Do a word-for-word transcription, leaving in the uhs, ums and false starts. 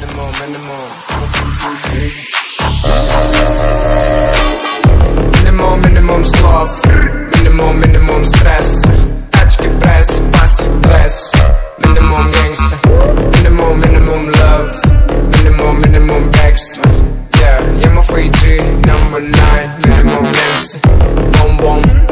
minimum, minimum. Minimum, minimum slov, minimum, minimum stres. Tačke pres, classic dress. Minimum gangsta, minimum, minimum love. Minimum, minimum extra. Yeah, yeah, my free G, number nine. Minimum gangsta, boom, boom.